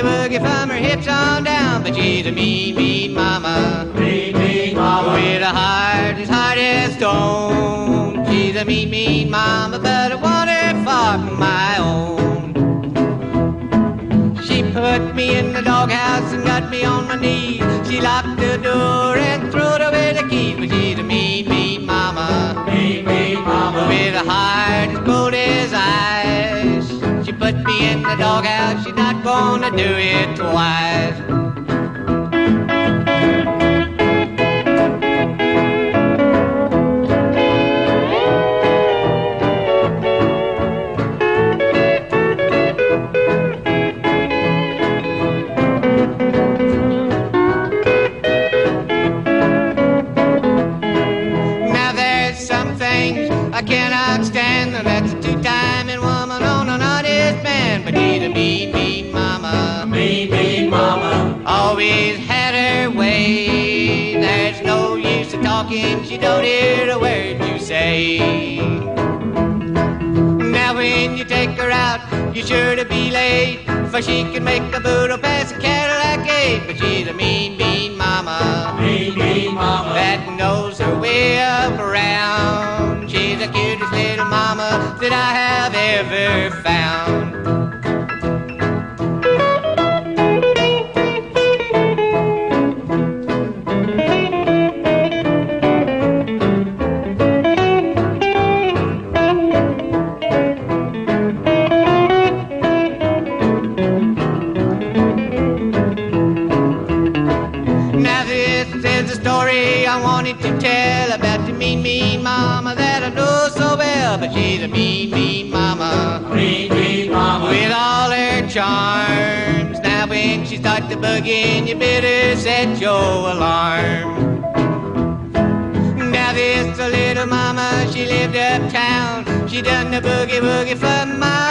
boogie from her hips on down. But she's a mean, mean mama. Mean, mean mama. With a heart as hard as stone. She's a mean, mean mama, but I want her far from my own. She put me in the doghouse and got me on my knees. She locked the door and threw away the keys. But she's a mean, mean mama. Mean, mean mama. With a heart as cold as ice. She put me in the doghouse. She's not gonna do it twice. I cannot stand her. That's a two-timing woman on an honest man. But she's a mean, mean mama. Mean, mean mama. Always had her way. There's no use of talking. She don't hear a word you say. Now when you take her out, you're sure to be late. For she can make a boodle pass a Cadillac gate. But she's a mean, mean mama. Mean, mean mama. That knows her way up around. She's the cutest little mama that I have ever found. Now this is a story I wanted to tell about the mean, mean mama that I know so well. But she's a mean, mean mama. Mean, mean mama. With all her charms. Now when she starts to boogie, you better set your alarm. Now this little mama, she lived uptown. She done the boogie woogie for miles.